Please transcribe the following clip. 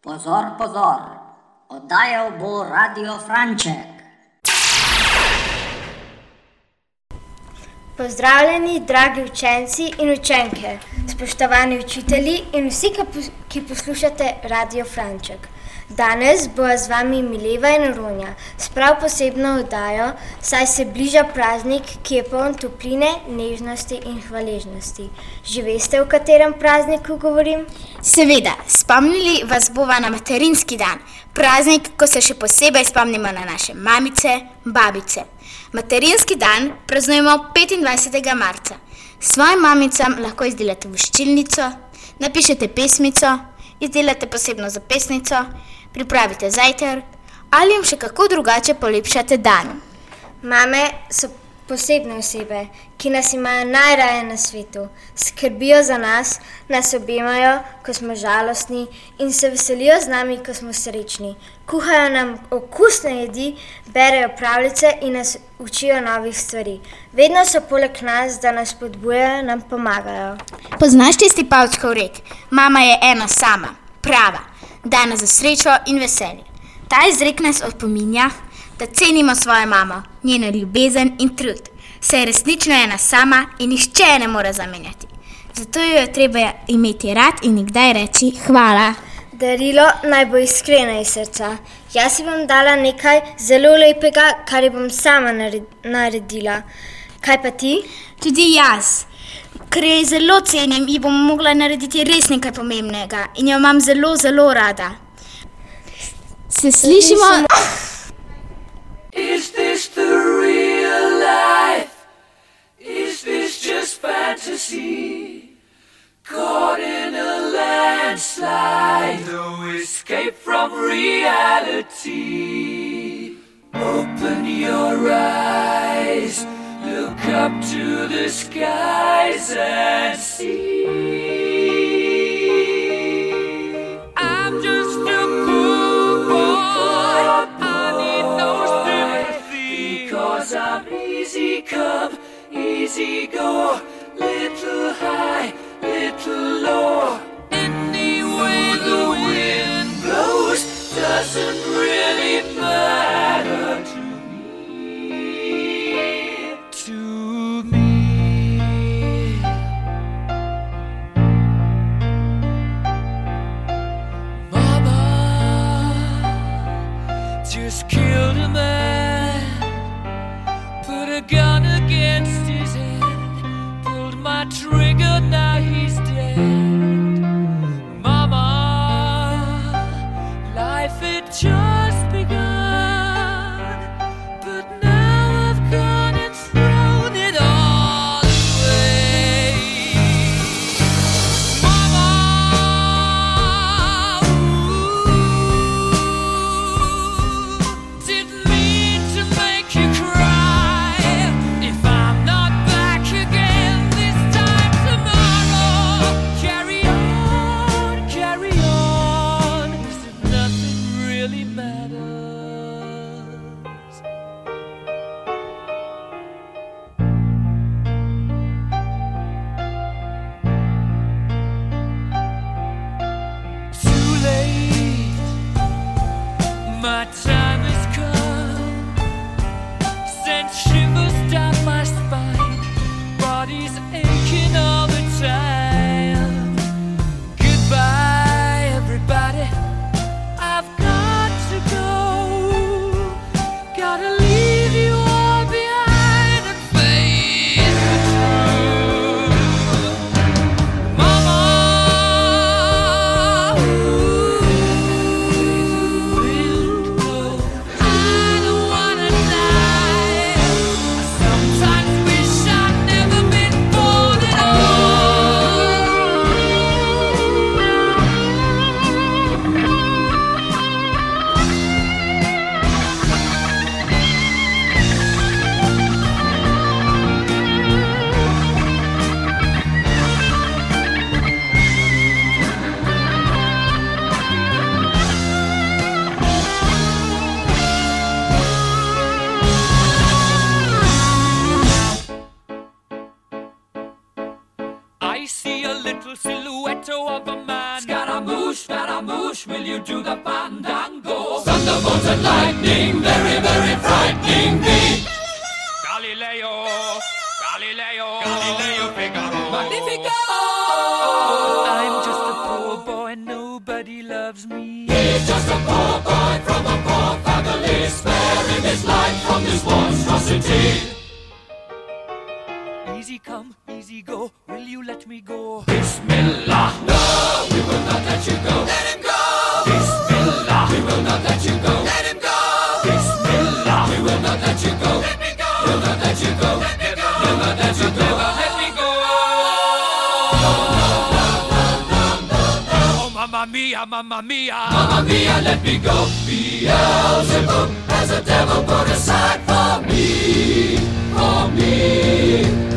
Pozor, pozor, oddajal bo Radio Franček. Pozdravljeni, dragi učenci in učenke, spoštovani učitelji in vsi, ki poslušate Radio Franček. Danes bo z vami Mileva in Ronja s prav posebno oddajo, saj se bliža praznik, ki je poln topline, nežnosti in hvaležnosti. Že veste, o katerem prazniku govorim? Seveda, spomnili vas bova na materinski dan, praznik, ko se še posebej spomnimo na naše mamice, babice. Materinski dan praznujemo 25. marca. Svojim mamicam lahko izdelate voščilnico, napišete pesmico, izdelate posebno zapesnico, pripravite zajtrk ali jim še kako drugače polepšate dan. Mame so posebne osebe, ki nas imajo najraje na svetu. Skrbijo za nas, nas objemajo, ko smo žalostni in se veselijo z nami, ko smo srečni. Kuhajo nam okusne jedi, berejo pravljice in nas učijo novih stvari. Vedno so poleg nas, da nas spodbujajo, nam pomagajo. Poznaš tisti Pavčkov rek? Mama je ena sama, prava, dana za srečo in veselje. Ta izrek nas opominja, da cenimo svojo mamo, njeno ljubezen in trud. Saj resnično je ena sama in nihče je ne more zamenjati. Zato jo je treba imeti rad in nikdaj reči hvala. Darilo naj bo iskreno iz srca. Jaz si bom dala nekaj zelo lepega, kar jo bom sama naredila. Kaj pa ti? Tudi jaz. Ker jo zelo cenim, ji bom mogla narediti res nekaj pomembnega in jo imam zelo, zelo rada. Se slišimo? Is this the real life? Is this just fantasy? Caught in a landslide, no escape from reality. Open your eyes, look up to the skies and see. I'm just a poor boy, I need no sympathy, because I'm easy come, easy go, little high, little low. Any way the wind blows doesn't really matter to me, to me. Mama just killed a man, put a gun against his head, pulled my trigger, now he's dead. Mama, life had just begun, but now I've gone and thrown it all away. Mama, ooh, didn't mean bush, will you do the fandango? Thunderbolts and lightning, very, very frightening me. Galileo, Galileo, Galileo Figaro, Magnifico! I'm just a poor boy, nobody loves me. He's just a poor boy from a poor family, sparing his life from this monstrosity. Easy come, easy go, will you let me go? Bismillah, no, we will not let you go. Let him go! Bismillah, we will not let you go. Let him go! Bismillah, we will not let you go. Let me go! We'll not let you go. Let me go! We'll not let you go. Let me go! Oh, mamma mia, mamma mia. Mamma mia, let me go. Beelzebub has a devil put aside for me, for me.